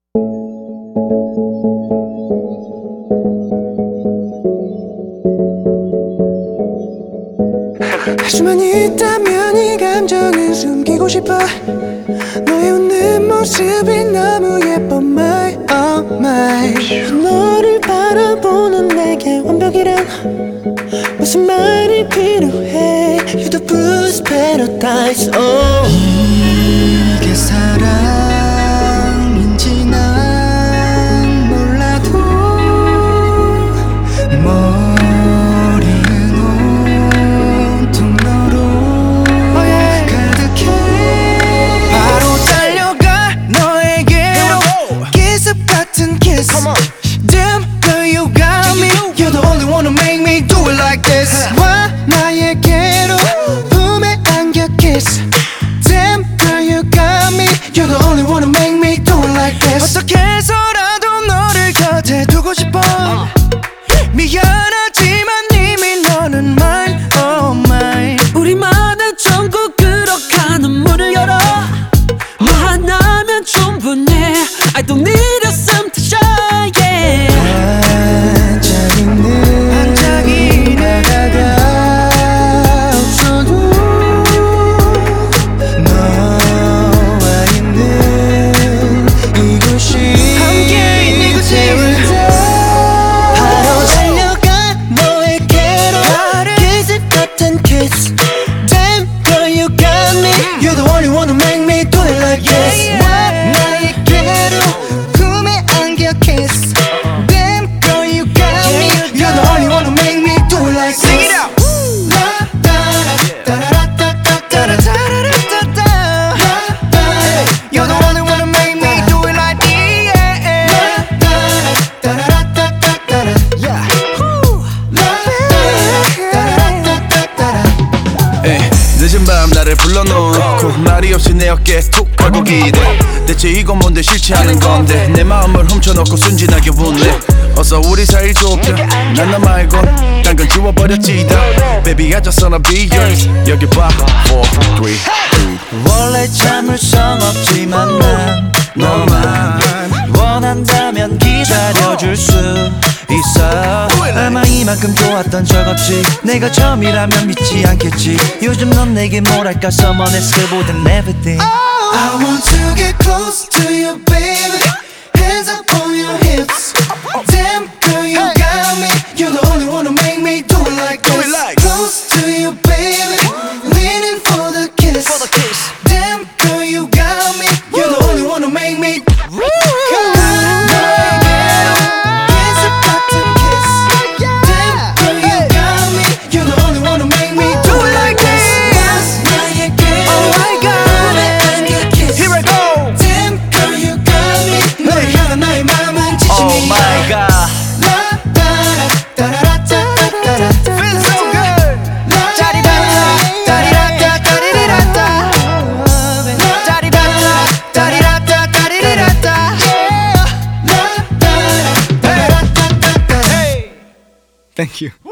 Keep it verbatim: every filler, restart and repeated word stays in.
할 수만 있다면 이 감정은 숨기고 싶어. 너의 웃는 모습이 너무 예뻐 my oh my. 너를 바라보는 내게 완벽이란 무슨 말이 필요해. You're the blues paradise oh. 이게 사랑인지 난 몰라도 머리는 온통 너로 oh yeah. 가득해. 바로 달려가 너에게로 기습 같은 kiss. Damn girl you got me. You're the only one who make me do it like this. 와 나에게로 품에 안겨 kiss. Damn girl you got me. You're the only one who make me do it like this. 어떻게 해서라도 너를 곁에 두고 싶어. 미안하지만 이미 너는 mine oh mine. 우리만의 천국으로 가는 문을 열어. 너 하나면 충분해. I don't need a some to shine yeah. 반짝이는 반짝이는 나가 없어도 너와 있는 이곳이 함께 있는 곳이 바로 달려가 너에게로 기습 같은 kiss. Damn girl you got me. You're the only one who make me do it like this. 와 나에게로 품에 안겨 kiss. Damn girl you got me. You're the only one who make me do it like this. Sing it out. You're the only one who make me do it like this. 에이, 늦은 밤 나를 불러놓고 말이 없이 내 어깨에 툭 하고 기대. 대체 이건 뭔데 싫지 않은 건데 내 마음을 훔쳐놓고 순진하게 웃네. 어서 우리 사이 좁혀. 난 너 말곤 딴 건 지워버렸지다. Baby I just wanna be yours. 여기 봐 four, three, two. 원래 참을성 없지만 난 너만 원한다면 기다려줄 수 있어. 아마 이만큼 좋았던 적 없지. 내가 처음이라면 믿지 않겠지. 요즘 넌 내게 뭐랄까 someone else 보단 everything. I want to get close to you, baby. Hands up on your hips. Damn, girl, you got me. You're the only one who make me do it like this. Close to you, baby. Leaning for the kiss. Damn, girl, you got me. You're the only one who make me. Thank you.